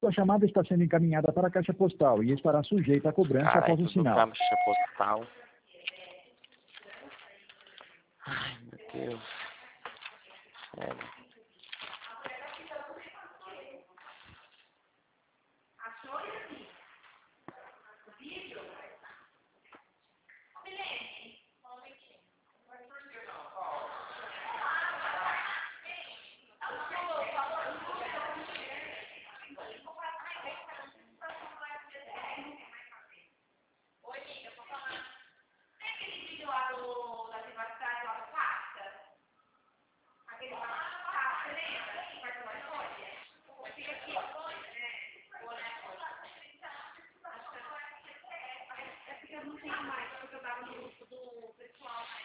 Sua chamada está sendo encaminhada para a caixa postal e estará sujeita a cobrança após o sinal. Caixa postal. Ai, meu Deus. Sério. Eu não tenho mais, porque eu tava no grupo do pessoal.